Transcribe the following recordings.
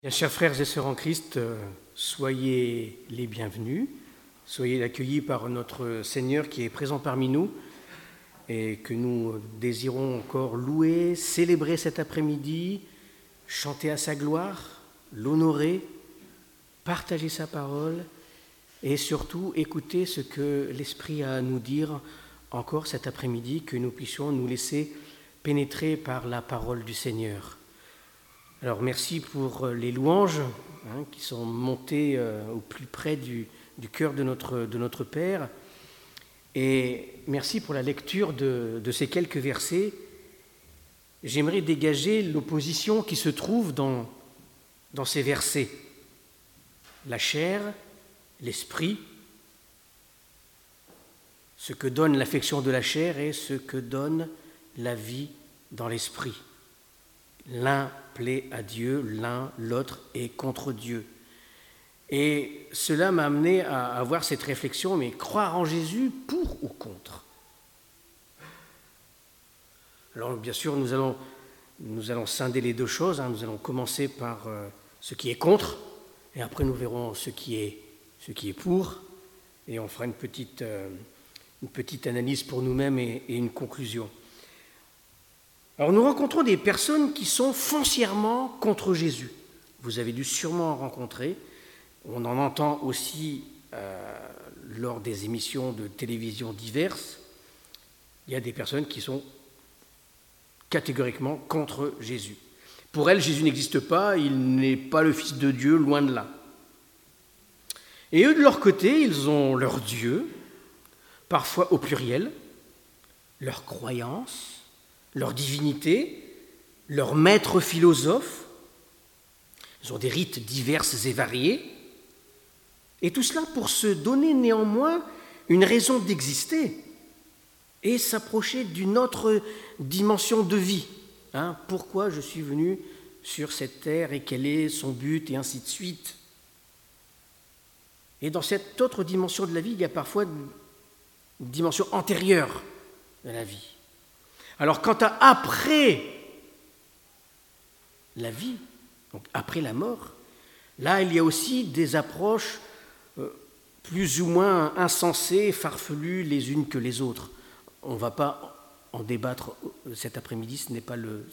Bien, chers frères et sœurs en Christ, soyez les bienvenus, soyez accueillis par notre Seigneur qui est présent parmi nous et que nous désirons encore louer, célébrer cet après-midi, chanter à sa gloire, l'honorer, partager sa parole et surtout écouter ce que l'Esprit a à nous dire encore cet après-midi, que nous puissions nous laisser pénétrer par la parole du Seigneur. Alors merci pour les louanges qui sont montées au plus près du cœur de notre Père. Et merci pour la lecture de ces quelques versets. J'aimerais dégager l'opposition qui se trouve dans ces versets. La chair, l'esprit, ce que donne l'affection de la chair et ce que donne la vie dans l'esprit. L'un plaît à Dieu, l'autre est contre Dieu. Et cela m'a amené à avoir cette réflexion, mais croire en Jésus pour ou contre? Alors bien sûr, nous allons scinder les deux choses, nous allons commencer par ce qui est contre, et après nous verrons ce qui est pour, et on fera une petite analyse pour nous-mêmes et une conclusion. Alors nous rencontrons des personnes qui sont foncièrement contre Jésus. Vous avez dû sûrement en rencontrer. On en entend aussi lors des émissions de télévision diverses. Il y a des personnes qui sont catégoriquement contre Jésus. Pour elles, Jésus n'existe pas, il n'est pas le Fils de Dieu, loin de là. Et eux, de leur côté, ils ont leur Dieu, parfois au pluriel, leur croyance, leur divinité, leur maître philosophe. Ils ont des rites divers et variés. Et tout cela pour se donner néanmoins une raison d'exister et s'approcher d'une autre dimension de vie. Pourquoi je suis venu sur cette terre et quel est son but et ainsi de suite. Et dans cette autre dimension de la vie, il y a parfois une dimension antérieure de la vie. Alors quant à après la vie, donc après la mort, là il y a aussi des approches plus ou moins insensées, farfelues les unes que les autres. On ne va pas en débattre cet après-midi, ce n'est pas le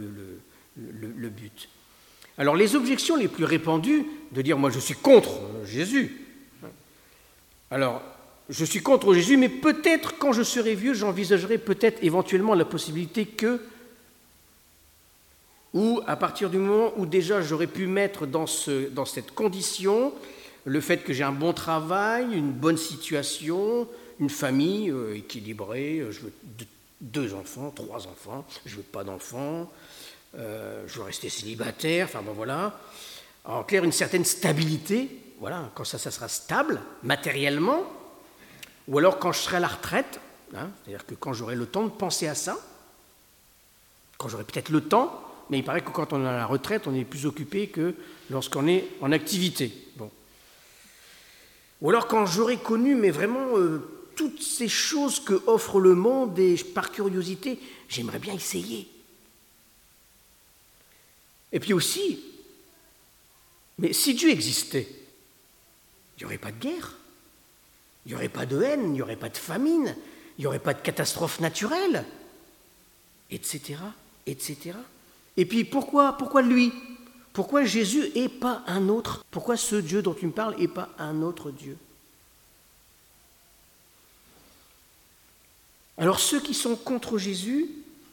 but. Alors les objections les plus répandues de dire « moi je suis contre Jésus », alors je suis contre Jésus, mais peut-être quand je serai vieux, j'envisagerai peut-être éventuellement la possibilité que, ou à partir du moment où déjà j'aurais pu mettre dans cette condition, le fait que j'ai un bon travail, une bonne situation, une famille équilibrée, je veux 2 enfants, 3 enfants, je veux pas d'enfants, je veux rester célibataire, enfin bon voilà. En clair, une certaine stabilité, voilà, quand ça sera stable, matériellement, ou alors quand je serai à la retraite, c'est-à-dire que quand j'aurai le temps de penser à ça, quand j'aurai peut-être le temps, mais il paraît que quand on est à la retraite, on est plus occupé que lorsqu'on est en activité. Bon. Ou alors quand j'aurai connu, mais vraiment, toutes ces choses que offre le monde, et par curiosité, j'aimerais bien essayer. Et puis aussi, mais si Dieu existait, il n'y aurait pas de guerre. Il n'y aurait pas de haine, il n'y aurait pas de famine, il n'y aurait pas de catastrophe naturelle, etc., etc. Et puis pourquoi lui? Pourquoi Jésus et pas un autre? Pourquoi ce Dieu dont tu me parles et pas un autre Dieu? Alors ceux qui sont contre Jésus,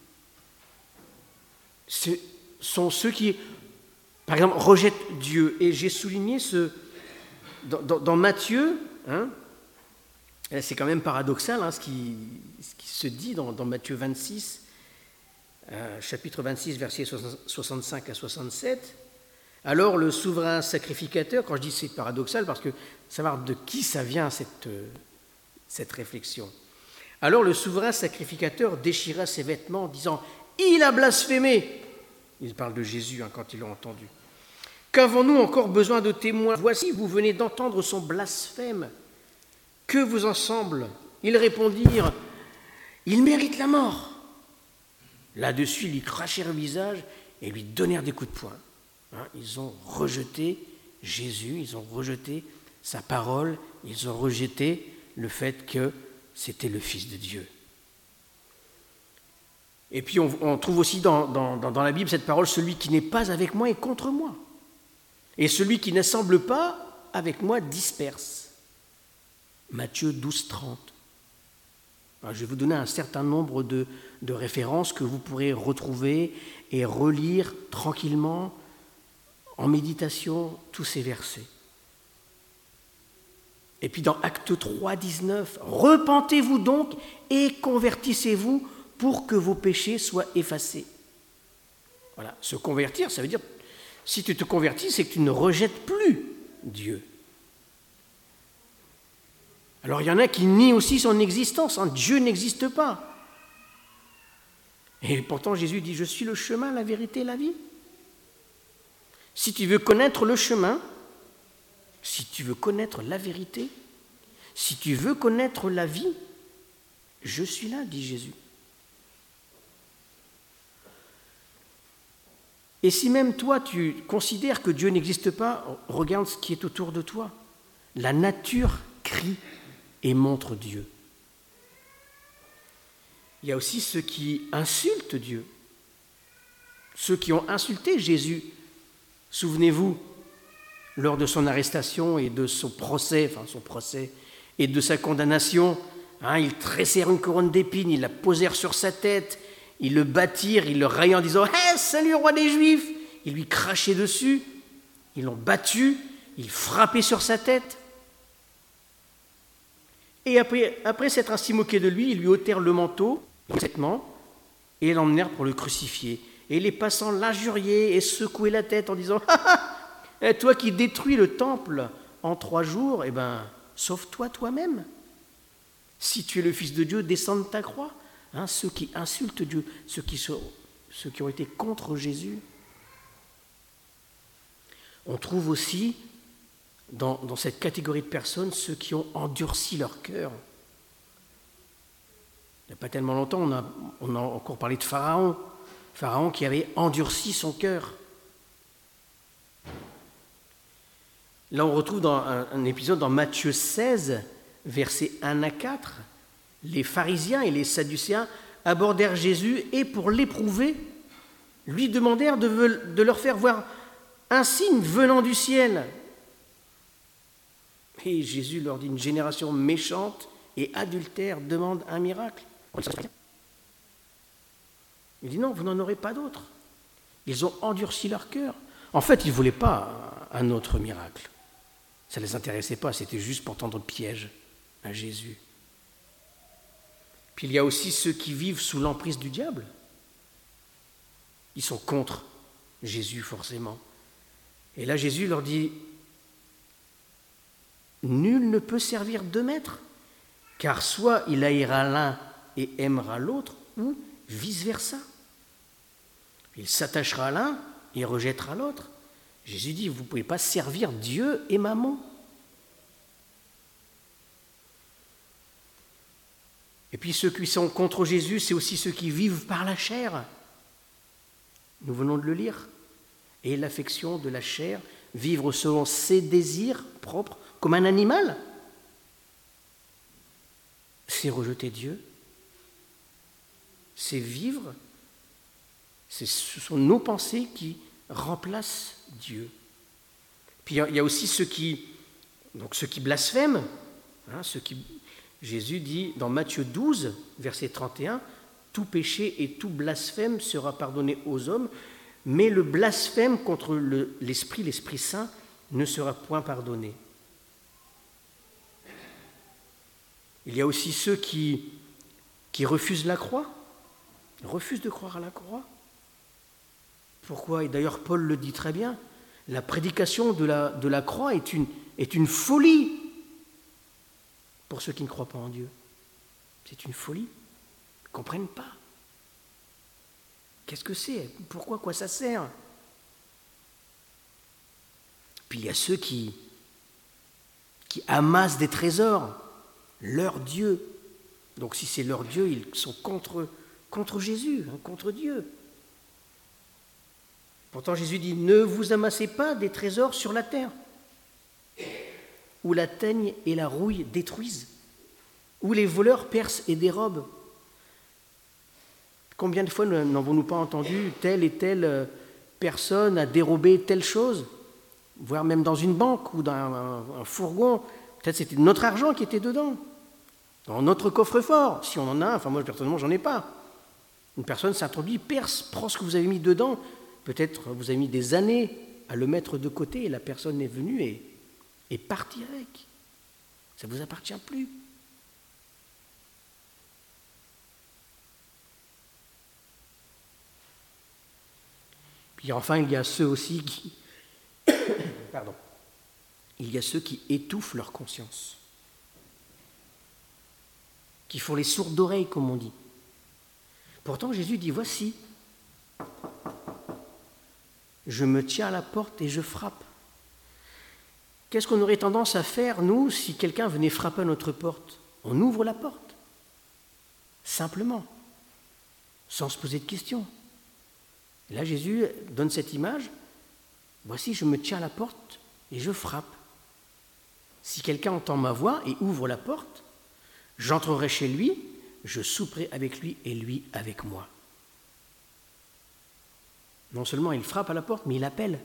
ce sont ceux qui, par exemple, rejettent Dieu. Et j'ai souligné dans Matthieu, c'est quand même paradoxal ce qui se dit dans Matthieu 26, chapitre 26, versets 65 à 67. Alors le souverain sacrificateur, quand je dis c'est paradoxal, parce que savoir de qui ça vient cette réflexion. Alors le souverain sacrificateur déchira ses vêtements en disant « Il a blasphémé !» Il parle de Jésus quand ils l'ont entendu. « Qu'avons-nous encore besoin de témoins? Voici, vous venez d'entendre son blasphème. Que vous en semble ?» Ils répondirent « Il mérite la mort !» Là-dessus, ils lui crachèrent le visage et lui donnèrent des coups de poing. Ils ont rejeté Jésus, ils ont rejeté sa parole, ils ont rejeté le fait que c'était le Fils de Dieu. Et puis on trouve aussi dans la Bible cette parole, celui qui n'est pas avec moi est contre moi. Et celui qui n'assemble pas avec moi disperse. Matthieu 12, 30. Alors, je vais vous donner un certain nombre de références que vous pourrez retrouver et relire tranquillement, en méditation, tous ces versets. Et puis dans Actes 3, 19, « Repentez-vous donc et convertissez-vous pour que vos péchés soient effacés. » Voilà, se convertir, ça veut dire, si tu te convertis, c'est que tu ne rejettes plus Dieu. Alors il y en a qui nient aussi son existence, Dieu n'existe pas. Et pourtant Jésus dit, je suis le chemin, la vérité et la vie. Si tu veux connaître le chemin, si tu veux connaître la vérité, si tu veux connaître la vie, je suis là, dit Jésus. Et si même toi, tu considères que Dieu n'existe pas, regarde ce qui est autour de toi. La nature crie et montre Dieu. Il y a aussi ceux qui insultent Dieu, ceux qui ont insulté Jésus. Souvenez-vous, lors de son arrestation et de son procès et de sa condamnation, ils tressèrent une couronne d'épines, ils la posèrent sur sa tête, ils le battirent, ils le raillaient en disant « Hey, salut roi des Juifs !» Ils lui crachaient dessus, ils l'ont battu, ils frappaient sur sa tête. Et après s'être ainsi moqué de lui, ils lui ôtèrent le manteau, et l'emmenèrent pour le crucifier. Et les passants l'injuriaient et secouaient la tête en disant « Toi qui détruis le temple en 3 jours, sauve-toi toi-même. Si tu es le Fils de Dieu, descends de ta croix. » Ceux qui insultent Dieu, ceux qui ont été contre Jésus. On trouve aussi dans cette catégorie de personnes ceux qui ont endurci leur cœur. Il n'y a pas tellement longtemps, on a encore parlé de Pharaon. Pharaon qui avait endurci son cœur. Là, on retrouve dans un épisode dans Matthieu 16, versets 1 à 4, les pharisiens et les sadducéens abordèrent Jésus et pour l'éprouver, lui demandèrent de leur faire voir un signe venant du ciel. Et Jésus leur dit, une génération méchante et adultère demande un miracle. Il dit non, vous n'en aurez pas d'autre. Ils ont endurci leur cœur. En fait, ils ne voulaient pas un autre miracle. Ça ne les intéressait pas, c'était juste pour tendre piège à Jésus. Puis il y a aussi ceux qui vivent sous l'emprise du diable. Ils sont contre Jésus, forcément. Et là, Jésus leur dit, « Nul ne peut servir 2 maîtres, car soit il haïra l'un et aimera l'autre, ou vice-versa. Il s'attachera à l'un et rejettera l'autre. » Jésus dit, vous ne pouvez pas servir Dieu et Mammon. Et puis ceux qui sont contre Jésus, c'est aussi ceux qui vivent par la chair. Nous venons de le lire. Et l'affection de la chair, vivre selon ses désirs propres, comme un animal, c'est rejeter Dieu. C'est vivre, ce sont nos pensées qui remplacent Dieu. Puis il y a aussi ceux qui blasphèment, Jésus dit dans Matthieu 12, verset 31, « Tout péché et tout blasphème sera pardonné aux hommes, mais le blasphème contre l'Esprit Saint, ne sera point pardonné. » Il y a aussi ceux qui refusent la croix, refusent de croire à la croix. Pourquoi ? Et d'ailleurs, Paul le dit très bien, la prédication de la croix est une folie pour ceux qui ne croient pas en Dieu. C'est une folie. Ils ne comprennent pas. Qu'est-ce que c'est ? Pourquoi ? Quoi ça sert ? Puis il y a ceux qui amassent des trésors, leur Dieu. Donc si c'est leur Dieu, ils sont contre Jésus, contre Dieu. Pourtant Jésus dit, ne vous amassez pas des trésors sur la terre, où la teigne et la rouille détruisent, où les voleurs percent et dérobent. Combien de fois n'avons-nous pas entendu telle et telle personne a dérobé telle chose, voire même dans une banque ou dans un fourgon, peut-être c'était notre argent qui était dedans, dans notre coffre-fort, si on en a, enfin moi personnellement j'en ai pas. Une personne s'introduit, perce, prend ce que vous avez mis dedans, peut-être vous avez mis des années à le mettre de côté et la personne est venue et partie avec. Ça ne vous appartient plus. Puis enfin, il y a ceux aussi qui... Pardon. Il y a ceux qui étouffent leur conscience, qui font les sourdes d'oreilles, comme on dit. Pourtant, Jésus dit, voici, je me tiens à la porte et je frappe. Qu'est-ce qu'on aurait tendance à faire, nous, si quelqu'un venait frapper à notre porte? On ouvre la porte, simplement, sans se poser de questions. Et là, Jésus donne cette image, voici, je me tiens à la porte et je frappe. Si quelqu'un entend ma voix et ouvre la porte, j'entrerai chez lui, je souperai avec lui et lui avec moi. Non seulement il frappe à la porte, mais il appelle.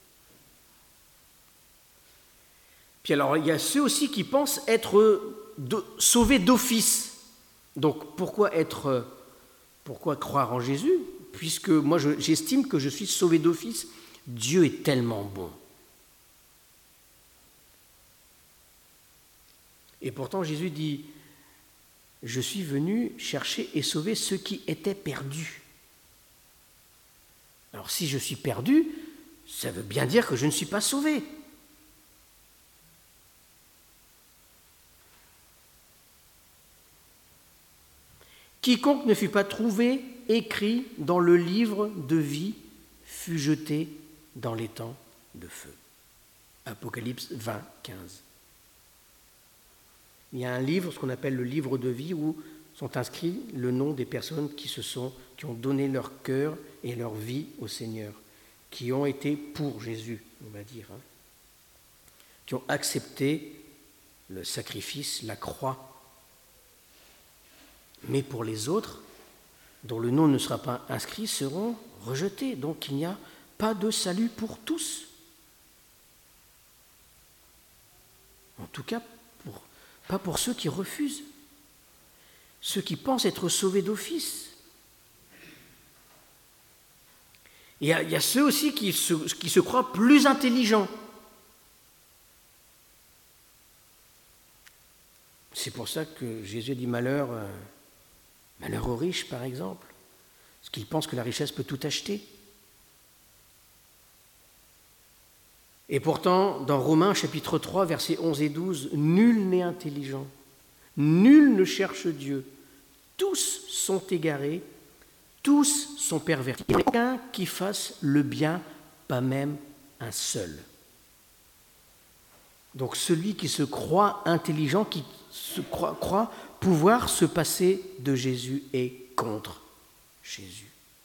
Puis alors, il y a ceux aussi qui pensent être sauvés d'office. Donc, pourquoi croire en Jésus? Puisque moi, j'estime que je suis sauvé d'office. Dieu est tellement bon. Et pourtant, Jésus dit, je suis venu chercher et sauver ceux qui étaient perdus. Alors, si je suis perdu, ça veut bien dire que je ne suis pas sauvé. Quiconque ne fut pas trouvé écrit dans le livre de vie fut jeté dans l'étang de feu. Apocalypse 20, 15. Il y a un livre, ce qu'on appelle le livre de vie, où sont inscrits le nom des personnes qui ont donné leur cœur et leur vie au Seigneur, qui ont été pour Jésus, on va dire, qui ont accepté le sacrifice, la croix. Mais pour les autres, dont le nom ne sera pas inscrit, seront rejetés. Donc il n'y a pas de salut pour tous. En tout cas, pas pour ceux qui refusent, ceux qui pensent être sauvés d'office. Et il y a ceux aussi qui se croient plus intelligents. C'est pour ça que Jésus dit malheur aux riches, par exemple, parce qu'ils pensent que la richesse peut tout acheter. Et pourtant, dans Romains chapitre 3, versets 11 et 12, nul n'est intelligent, nul ne cherche Dieu, tous sont égarés, tous sont pervertis. Il n'y a aucun qui fasse le bien, pas même un seul. Donc celui qui se croit intelligent, qui se croit pouvoir se passer de Jésus est contre Jésus.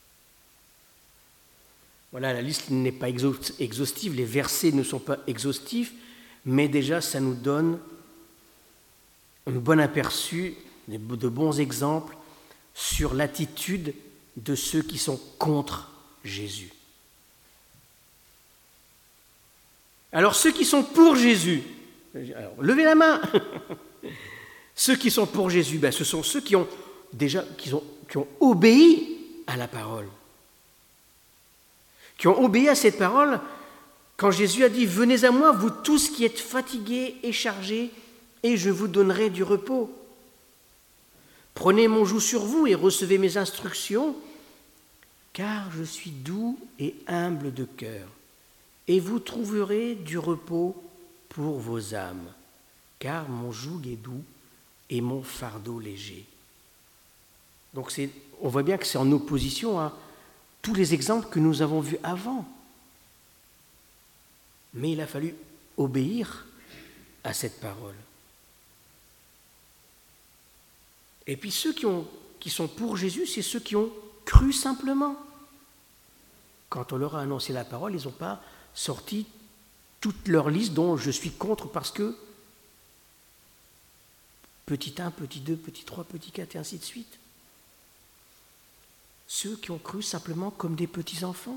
Voilà, la liste n'est pas exhaustive, les versets ne sont pas exhaustifs, mais déjà ça nous donne un bon aperçu, de bons exemples sur l'attitude de ceux qui sont contre Jésus. Alors ceux qui sont pour Jésus, levez la main. Ceux qui sont pour Jésus, ce sont ceux qui ont obéi à la parole. Qui ont obéi à cette parole quand Jésus a dit « Venez à moi, vous tous qui êtes fatigués et chargés, et je vous donnerai du repos. Prenez mon joug sur vous et recevez mes instructions, car je suis doux et humble de cœur, et vous trouverez du repos pour vos âmes, car mon joug est doux et mon fardeau léger. » Donc on voit bien que c'est en opposition à tous les exemples que nous avons vus avant. Mais il a fallu obéir à cette parole. Et puis ceux qui sont pour Jésus, c'est ceux qui ont cru simplement. quand on leur a annoncé la parole, ils n'ont pas sorti toute leur liste dont je suis contre parce que petit 1, petit 2, petit 3, petit 4 et ainsi de suite. Ceux qui ont cru simplement comme des petits-enfants.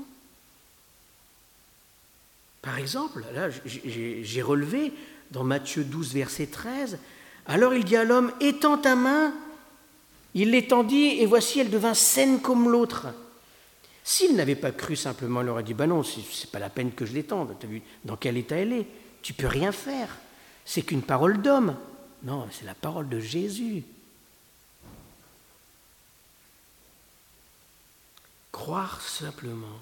Par exemple, là j'ai relevé dans Matthieu 12, verset 13, « Alors il dit à l'homme, étends ta main, il l'étendit et voici elle devint saine comme l'autre. » S'il n'avait pas cru simplement, il aurait dit, « Ben non, c'est pas la peine que je l'étende, tu as vu dans quel état elle est, tu peux rien faire, c'est qu'une parole d'homme. » Non, c'est la parole de Jésus. Croire simplement.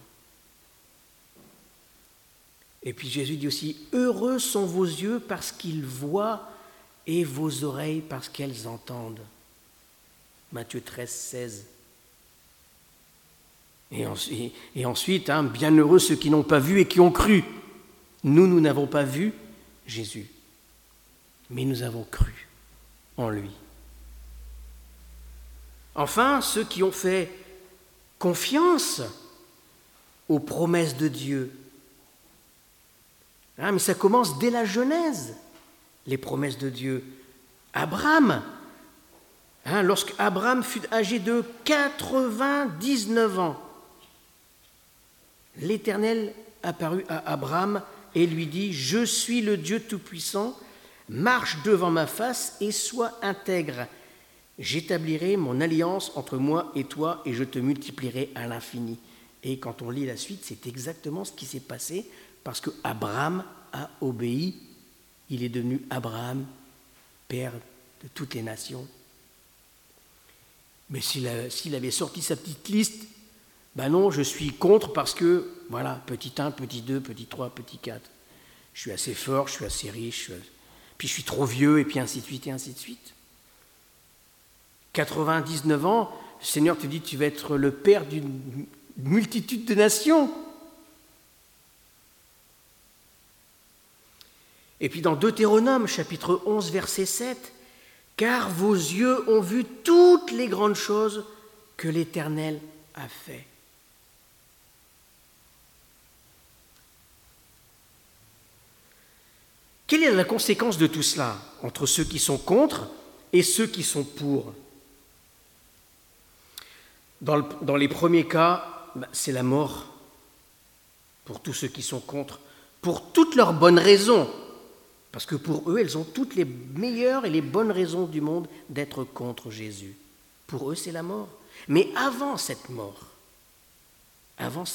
Et puis Jésus dit aussi, « Heureux sont vos yeux parce qu'ils voient et vos oreilles parce qu'elles entendent. » Matthieu 13, 16. Et ensuite, bienheureux ceux qui n'ont pas vu et qui ont cru. Nous n'avons pas vu Jésus, mais nous avons cru en lui. Enfin, ceux qui ont fait confiance aux promesses de Dieu. Mais ça commence dès la Genèse, les promesses de Dieu. Abraham, lorsqu'Abraham fut âgé de 99 ans, l'Éternel apparut à Abraham et lui dit « Je suis le Dieu Tout-Puissant, marche devant ma face et sois intègre. J'établirai mon alliance entre moi et toi et je te multiplierai à l'infini. » Et quand on lit la suite, c'est exactement ce qui s'est passé parce que Abraham a obéi. Il est devenu Abraham, père de toutes les nations. Mais s'il avait sorti sa petite liste, ben non, je suis contre parce que, voilà, petit 1, petit 2, petit 3, petit 4. Je suis assez fort, je suis assez riche, puis je suis trop vieux, et puis ainsi de suite, et ainsi de suite. 99 ans, le Seigneur te dit, tu vas être le père d'une multitude de nations. Et puis dans Deutéronome, chapitre 11, verset 7, « Car vos yeux ont vu toutes les grandes choses que l'Éternel a fait. » Quelle est la conséquence de tout cela entre ceux qui sont contre et ceux qui sont pour ? Dans les premiers cas, c'est la mort pour tous ceux qui sont contre, pour toutes leurs bonnes raisons, parce que pour eux, elles ont toutes les meilleures et les bonnes raisons du monde d'être contre Jésus. Pour eux, c'est la mort. Mais avant cette mort, où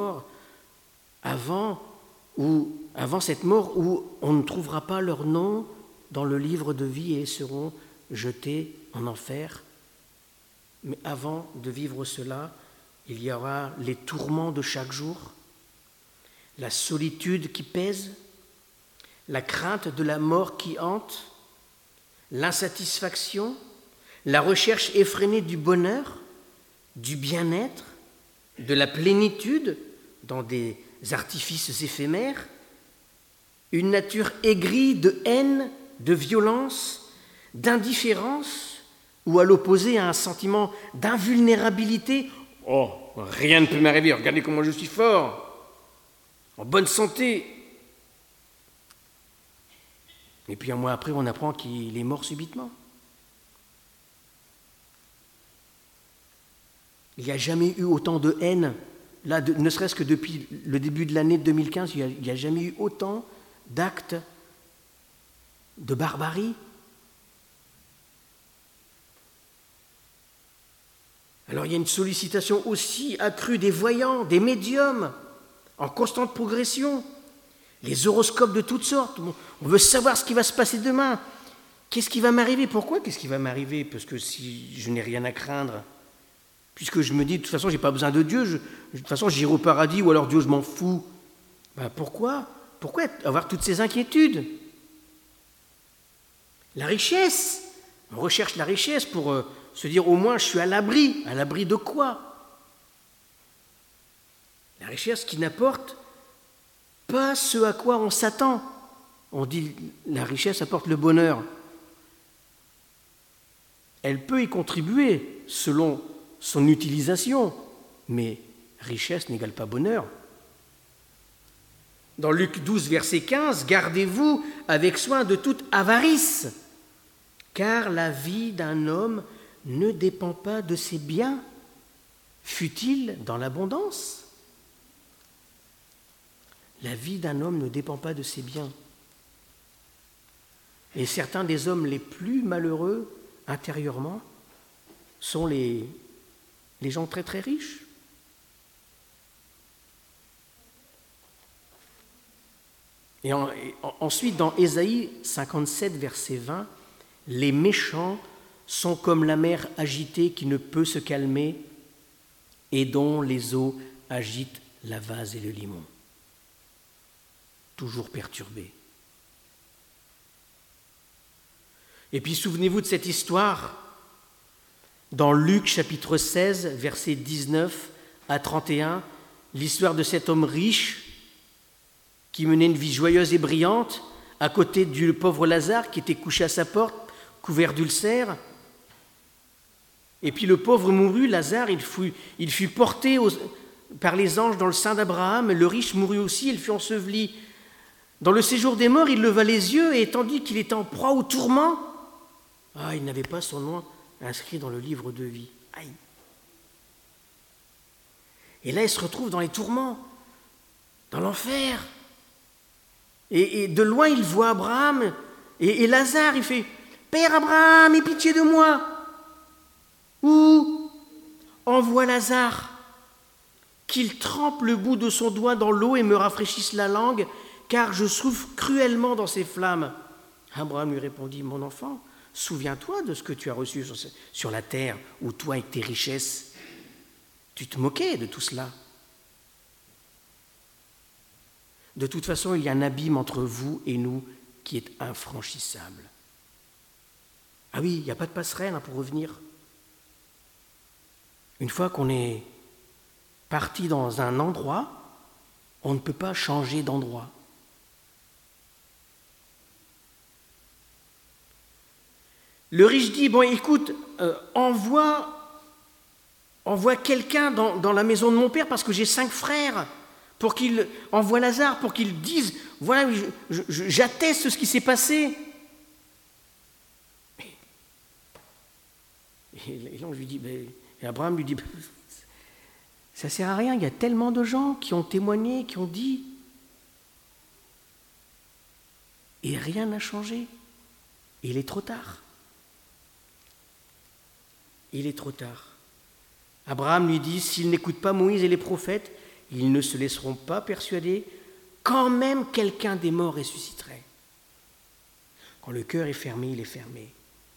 on ne trouvera pas leur nom dans le livre de vie et ils seront jetés en enfer. Mais avant de vivre cela, il y aura les tourments de chaque jour, la solitude qui pèse, la crainte de la mort qui hante, l'insatisfaction, la recherche effrénée du bonheur, du bien-être, de la plénitude dans des artifices éphémères, une nature aigrie de haine, de violence, d'indifférence, ou à l'opposé un sentiment d'invulnérabilité. « Oh, rien ne peut m'arriver, regardez comment je suis fort, en bonne santé. » Et puis un mois après, on apprend qu'il est mort subitement. Il n'y a jamais eu autant de haine. Là, ne serait-ce que depuis le début de l'année 2015, il n'y a jamais eu autant d'actes de barbarie. Alors il y a une sollicitation aussi accrue des voyants, des médiums, en constante progression. Les horoscopes de toutes sortes. On veut savoir ce qui va se passer demain. Qu'est-ce qui va m'arriver ? Pourquoi qu'est-ce qui va m'arriver ? Parce que si je n'ai rien à craindre, puisque je me dis, de toute façon, je n'ai pas besoin de Dieu, de toute façon, j'irai au paradis, ou alors Dieu, je m'en fous. Ben pourquoi avoir toutes ces inquiétudes ? La richesse. On recherche la richesse pour se dire, au moins, je suis à l'abri. À l'abri de quoi ? La richesse qui n'apporte pas ce à quoi on s'attend. On dit la richesse apporte le bonheur. Elle peut y contribuer selon son utilisation, mais richesse n'égale pas bonheur. Dans Luc 12, verset 15, « Gardez-vous avec soin de toute avarice, car la vie d'un homme ne dépend pas de ses biens, fût-il dans l'abondance. » La vie d'un homme ne dépend pas de ses biens. Et certains des hommes les plus malheureux intérieurement sont les gens très très riches. Et ensuite, dans Ésaïe 57, verset 20, « Les méchants sont comme la mer agitée qui ne peut se calmer et dont les eaux agitent la vase et le limon. » Toujours perturbés. Et puis souvenez-vous de cette histoire dans Luc chapitre 16, versets 19 à 31, l'histoire de cet homme riche qui menait une vie joyeuse et brillante à côté du pauvre Lazare qui était couché à sa porte, couvert d'ulcères. Et puis le pauvre mourut, Lazare, il fut porté par les anges dans le sein d'Abraham, le riche mourut aussi, il fut enseveli. Dans le séjour des morts, il leva les yeux et tandis qu'il était en proie au tourment, il n'avait pas son nom inscrit dans le livre de vie. Aïe. Et là, il se retrouve dans les tourments, dans l'enfer. Et de loin, il voit Abraham et Lazare, il fait « Père Abraham, aie pitié de moi !» Ou « Envoie Lazare, qu'il trempe le bout de son doigt dans l'eau et me rafraîchisse la langue, car je souffre cruellement dans ces flammes. » Abraham lui répondit « Mon enfant, souviens-toi de ce que tu as reçu sur la terre, où toi et tes richesses, tu te moquais de tout cela. De toute façon, il y a un abîme entre vous et nous qui est infranchissable. » Ah oui, il n'y a pas de passerelle pour revenir. Une fois qu'on est parti dans un endroit, on ne peut pas changer d'endroit. Le riche dit, bon écoute, envoie quelqu'un dans la maison de mon père parce que j'ai 5 frères, pour qu'il envoie Lazare, pour qu'il dise, voilà, j'atteste ce qui s'est passé. Et l'ange lui dit, et Abraham lui dit, ça ne sert à rien, il y a tellement de gens qui ont témoigné, qui ont dit, et rien n'a changé. Et il est trop tard. Il est trop tard. Abraham lui dit, s'ils n'écoutent pas Moïse et les prophètes, ils ne se laisseront pas persuader, quand même quelqu'un des morts ressusciterait. Quand le cœur est fermé, il est fermé.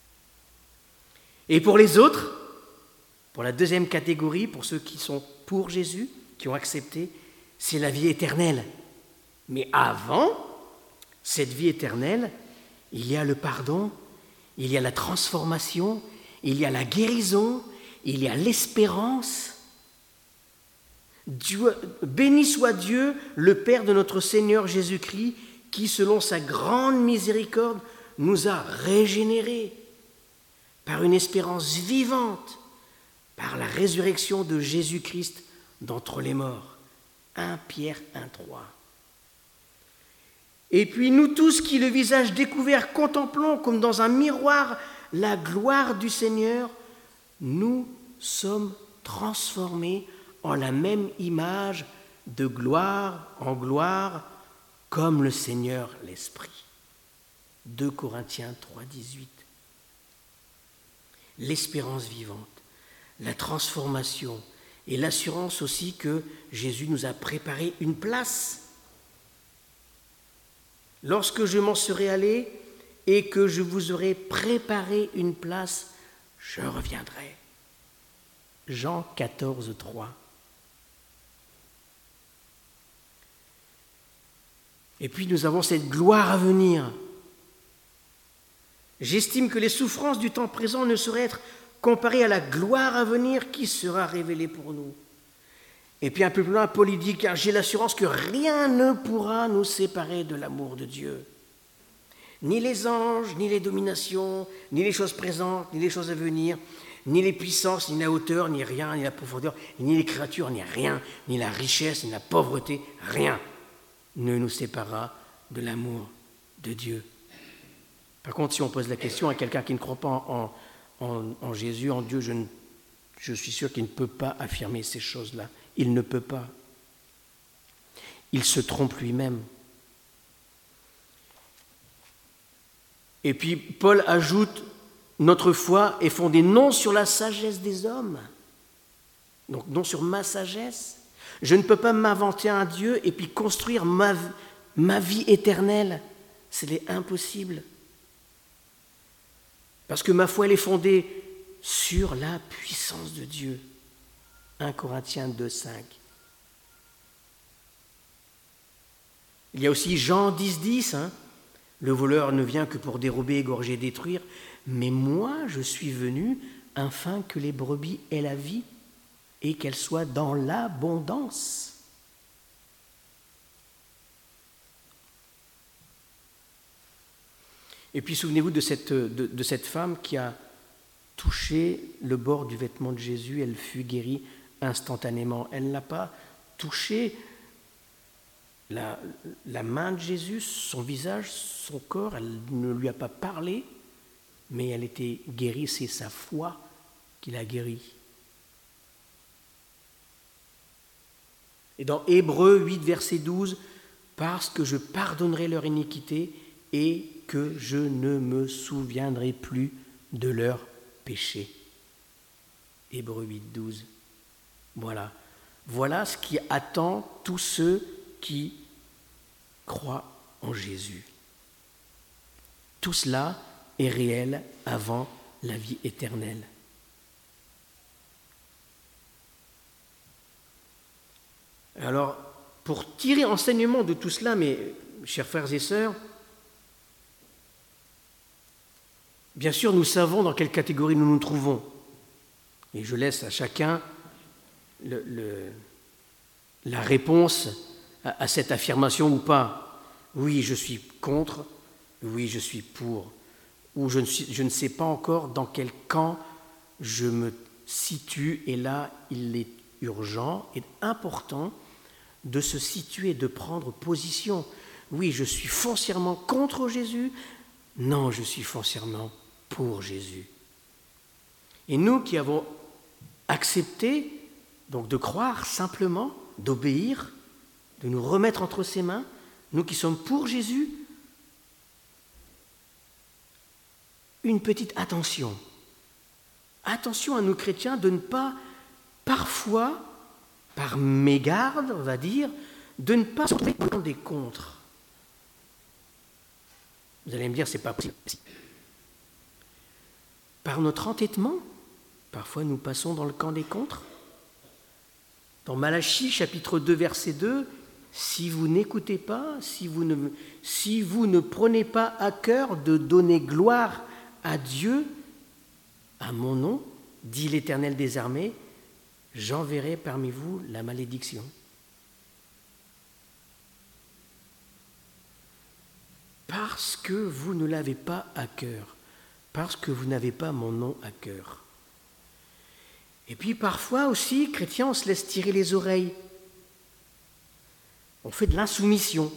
Et pour les autres, pour la deuxième catégorie, pour ceux qui sont pour Jésus, qui ont accepté, c'est la vie éternelle. Mais avant cette vie éternelle, il y a le pardon, il y a la transformation, il y a la guérison, il y a l'espérance. Dieu, béni soit Dieu, le Père de notre Seigneur Jésus-Christ, qui, selon sa grande miséricorde, nous a régénérés par une espérance vivante, par la résurrection de Jésus-Christ d'entre les morts. 1 Pierre 1,3. Et puis nous tous qui, le visage découvert, contemplons comme dans un miroir la gloire du Seigneur, nous sommes transformés en la même image de gloire en gloire, comme le Seigneur l'Esprit. 2 Corinthiens 3, 18. L'espérance vivante, la transformation et l'assurance aussi que Jésus nous a préparé une place. Lorsque je m'en serai allé et que je vous aurai préparé une place, je reviendrai. Jean 14, 3. Et puis nous avons cette gloire à venir. J'estime que les souffrances du temps présent ne sauraient être comparées à la gloire à venir qui sera révélée pour nous. Et puis un peu plus loin, Paul dit, car j'ai l'assurance que rien ne pourra nous séparer de l'amour de Dieu. Ni les anges, ni les dominations, ni les choses présentes, ni les choses à venir, ni les puissances, ni la hauteur, ni rien, ni la profondeur, ni les créatures, ni rien, ni la richesse, ni la pauvreté, rien ne nous séparera de l'amour de Dieu. Par contre, si on pose la question à quelqu'un qui ne croit pas en Jésus, en Dieu, je suis sûr qu'il ne peut pas affirmer ces choses-là. Il ne peut pas. Il se trompe lui-même. Et puis Paul ajoute, notre foi est fondée non sur la sagesse des hommes, donc non sur ma sagesse. Je ne peux pas m'inventer un Dieu et puis construire ma vie éternelle. C'est impossible. Parce que ma foi, elle est fondée sur la puissance de Dieu. 1 Corinthiens 2,5. Il y a aussi Jean 10,10. Le voleur ne vient que pour dérober, égorger, détruire. Mais moi, je suis venu afin que les brebis aient la vie et qu'elles soient dans l'abondance. Et puis souvenez-vous de cette femme qui a touché le bord du vêtement de Jésus, elle fut guérie instantanément. Elle n'a pas touché la main de Jésus, son visage, son corps, elle ne lui a pas parlé, mais elle était guérie, c'est sa foi qui l'a guérie. Et dans Hébreux 8, verset 12, « Parce que je pardonnerai leur iniquité et que je ne me souviendrai plus de leurs péchés. » Hébreux 8, 12. Voilà. Voilà ce qui attend tous ceux qui croient en Jésus. Tout cela est réel avant la vie éternelle. Alors, pour tirer enseignement de tout cela, mes chers frères et sœurs, bien sûr, nous savons dans quelle catégorie nous nous trouvons. Et je laisse à chacun la réponse à cette affirmation ou pas. Oui, je suis contre. Oui, je suis pour. Ou je ne sais pas encore dans quel camp je me situe. Et là, il est urgent et important de se situer, de prendre position. Oui, je suis foncièrement contre Jésus. Non, je suis foncièrement pour Jésus. Et nous qui avons accepté donc de croire simplement, d'obéir, de nous remettre entre ses mains, nous qui sommes pour Jésus, une petite attention. Attention à nous chrétiens de ne pas, parfois, par mégarde, on va dire, de ne pas se trouver dans des contres. Vous allez me dire, c'est pas possible. Par notre entêtement, parfois nous passons dans le camp des contres. Dans Malachie, chapitre 2, verset 2, « Si vous n'écoutez pas, si vous ne prenez pas à cœur de donner gloire à Dieu, à mon nom, dit l'Éternel des armées, j'enverrai parmi vous la malédiction. » Parce que vous ne l'avez pas à cœur, parce que vous n'avez pas mon nom à cœur. Et puis parfois aussi, chrétiens, on se laisse tirer les oreilles. On fait de l'insoumission.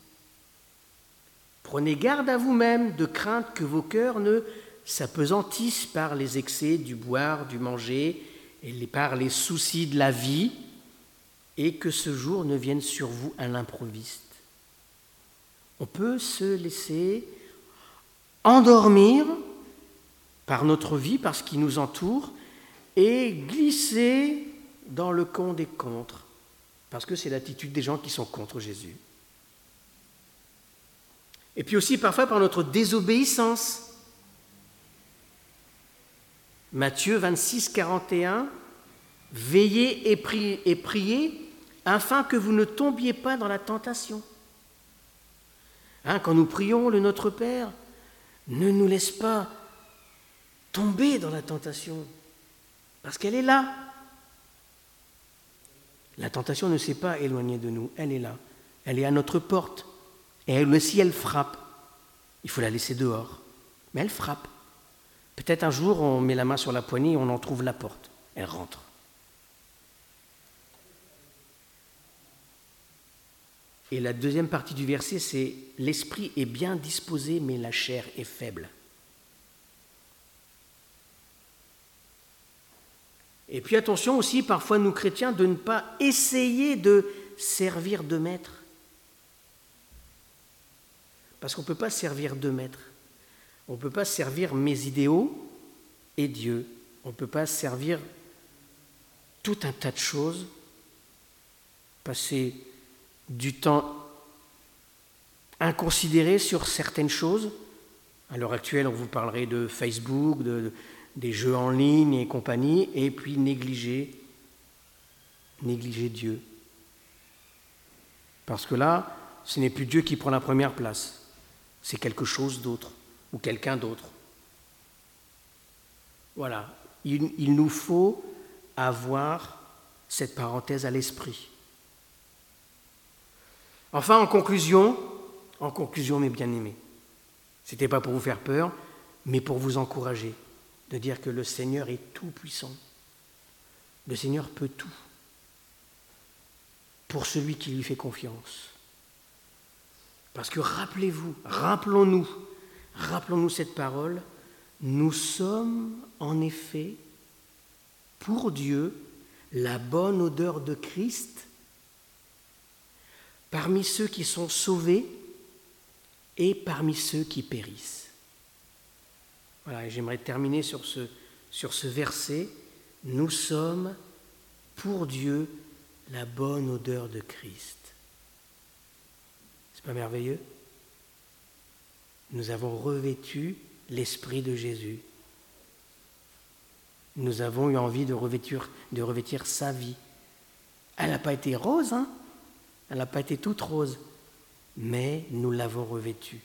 Prenez garde à vous-même de crainte que vos cœurs ne s'apesantissent par les excès du boire, du manger, et par les soucis de la vie, et que ce jour ne vienne sur vous à l'improviste. On peut se laisser endormir par notre vie, par ce qui nous entoure, et glisser dans le camp des contres, parce que c'est l'attitude des gens qui sont contre Jésus. Et puis aussi parfois par notre désobéissance. Matthieu 26, 41, « Veillez et priez afin que vous ne tombiez pas dans la tentation. » Quand nous prions le Notre Père, ne nous laisse pas tomber dans la tentation, parce qu'elle est là. La tentation ne s'est pas éloignée de nous, elle est là. Elle est à notre porte. Et elle aussi, elle frappe. Il faut la laisser dehors. Mais elle frappe. Peut-être un jour, on met la main sur la poignée et on en trouve la porte. Elle rentre. Et la deuxième partie du verset, c'est « L'esprit est bien disposé, mais la chair est faible ». Et puis attention aussi, parfois nous chrétiens, de ne pas essayer de servir de maître. Parce qu'on ne peut pas servir de maître. On ne peut pas servir mes idéaux et Dieu. On ne peut pas servir tout un tas de choses, passer du temps inconsidéré sur certaines choses. À l'heure actuelle, on vous parlerait de Facebook, des jeux en ligne et compagnie, et puis négliger Dieu. Parce que là, ce n'est plus Dieu qui prend la première place, c'est quelque chose d'autre, ou quelqu'un d'autre. Voilà, il nous faut avoir cette parenthèse à l'esprit. Enfin, en conclusion, mes bien-aimés, ce n'était pas pour vous faire peur, mais pour vous encourager, de dire que le Seigneur est tout-puissant. Le Seigneur peut tout, pour celui qui lui fait confiance. Parce que rappelons-nous cette parole, nous sommes en effet, pour Dieu, la bonne odeur de Christ parmi ceux qui sont sauvés et parmi ceux qui périssent. Voilà, et j'aimerais terminer sur ce verset. Nous sommes pour Dieu la bonne odeur de Christ. C'est pas merveilleux? Nous avons revêtu l'Esprit de Jésus. Nous avons eu envie de revêtir sa vie. Elle n'a pas été rose, hein? Elle n'a pas été toute rose, mais nous l'avons revêtue.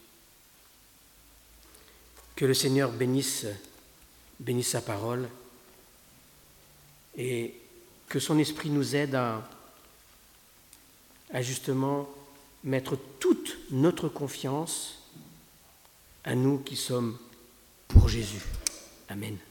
Que le Seigneur bénisse sa parole et que son esprit nous aide à justement mettre toute notre confiance à nous qui sommes pour Jésus. Amen.